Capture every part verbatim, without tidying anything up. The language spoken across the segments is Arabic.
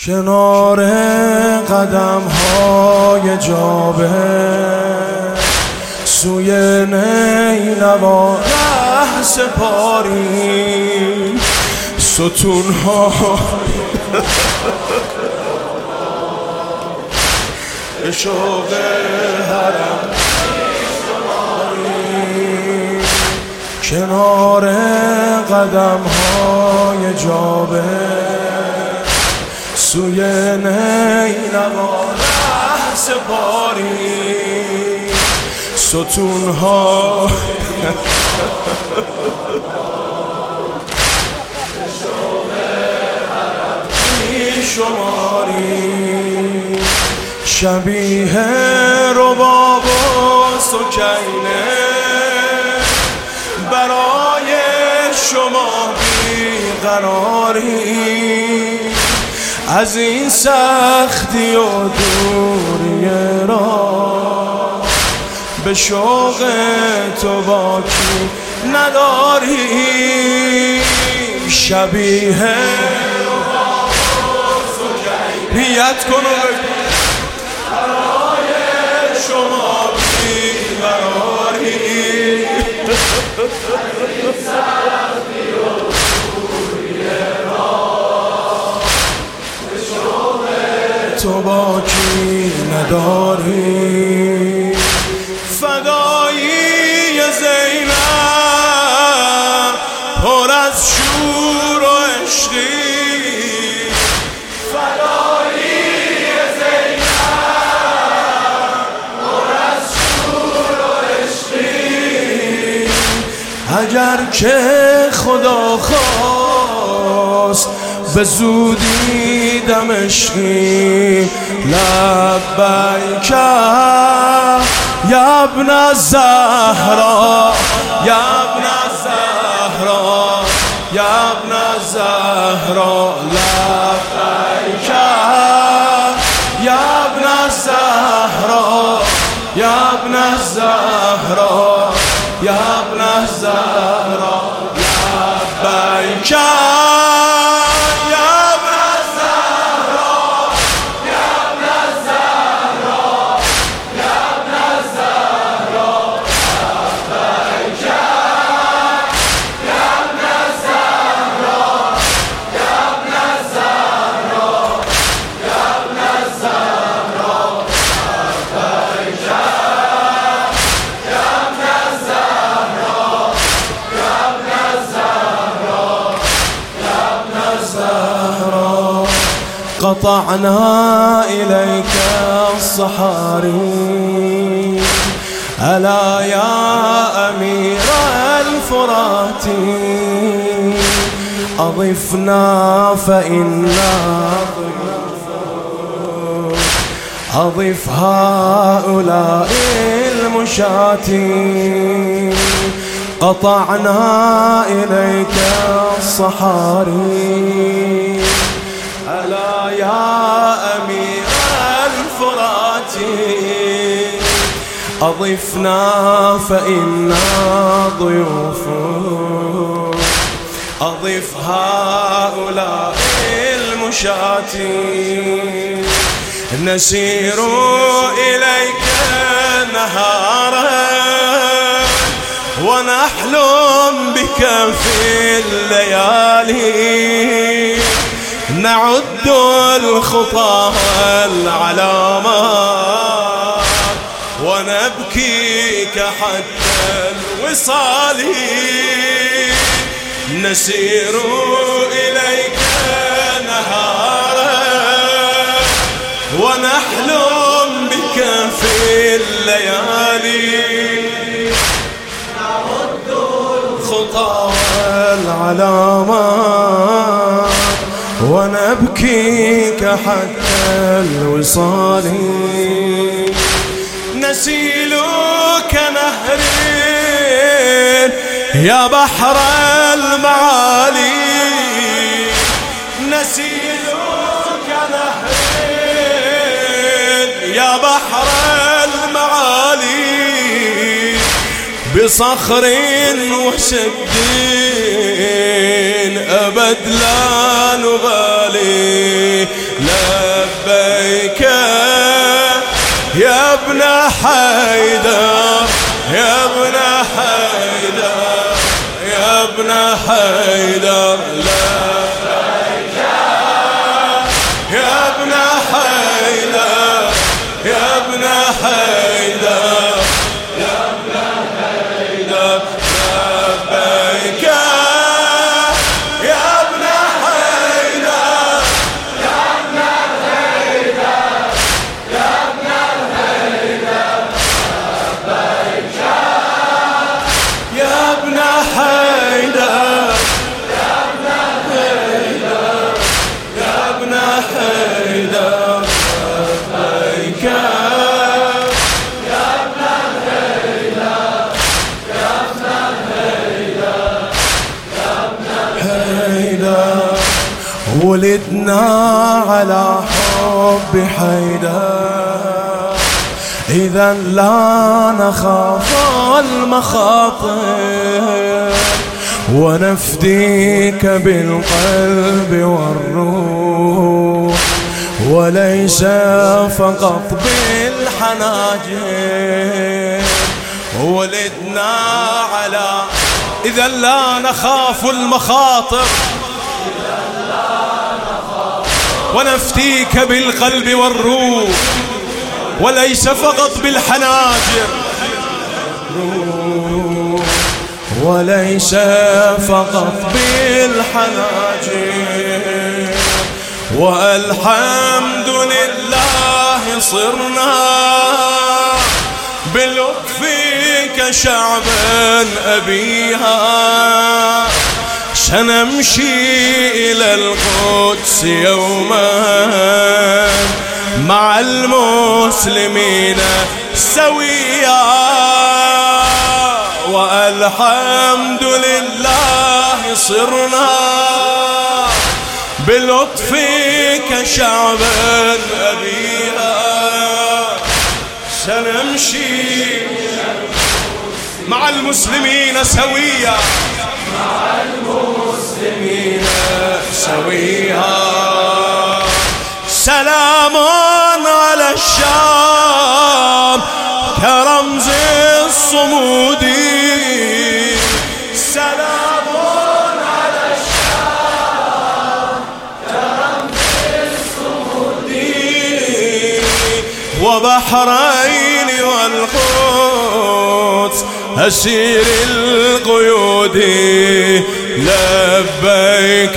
کنار قدم های جابه سوی نینوا ره سپاری ستون ها به شوق حرم کنار قدم های جابه سوی نینوا ره سپاری ستون ها شماری شبیه رباب و سکینه برای شما بیقراری از این سختی و دوری را به شوق تو باکی نداری شبیه نیت کن برای شما بیقراری تو باکی نداری فدایی زینب پر از شور و عشقی فدایی زینب پر از شور و عشقی اگر که خدا خواست به زودی دمشقی لبیک یا ابن الزهرا یا ابن الزهرا یا ابن الزهرا لبیک یا ابن الزهرا یا ابن الزهرا یا ابن الزهرا لبیک قطعنا إليك الصحاري ألا يا أمير الفرات أضفنا فإنا أضف هؤلاء المشاة قطعنا إليك الصحاري ألا يا أمير الفرات أضفنا فإنا ضيوف أضف هؤلاء المشاة نسير إليك نهارا ونحلم بك في الليالي نعد الخطى والعلامات ونبكيك حتى الوصال نسير إليك نهارا ونحلم بك في الليالي نعد الخطى والعلامات ونبكيك حتى الوصال نسيلك نهر يا بحر المعالي نسيلك نهر يا بحر المعالي بصخر وسد أبد لا نبالي لا حيدر يا ابن حيدر يا ابن حيدر لبيك يا ابن حيدر يا ابن حيدر يا ابن حيدر لبيك يا ابن حيدر يا ابن حيدر يا ابن حيدر لبيك يا ابن حيدر يا ابن حيدر يا ابن حيدر لبيك يا ابن حيدر يا ابن حيدر يا ابن حيدر ولدنا على حب حيدر إذا لا نخاف المخاطر ونفديك بالقلب والروح وليس فقط بالحناجر ولدنا على إذا لا نخاف المخاطر ونفديك بالقلب والروح وليس فقط بالحناجر وليس فقط بالحناجر والحمد لله صرنا بلطفك شعبا أبيها سنمشي إلى القدس يوما مع المسلمين سويا والحمد لله صرنا بلطفك شعبا أبيها سنمشي مع المسلمين سويا مع المسلمين سويا سلام على الشام كرمز الصمود سلام على الشام كرمز الصمود وبحرين والقدس أسير القيود لبيك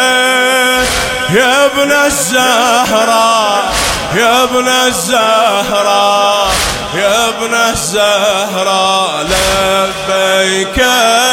يا ابن الزهراء يا ابن الزهراء يا ابن الزهراء لبيك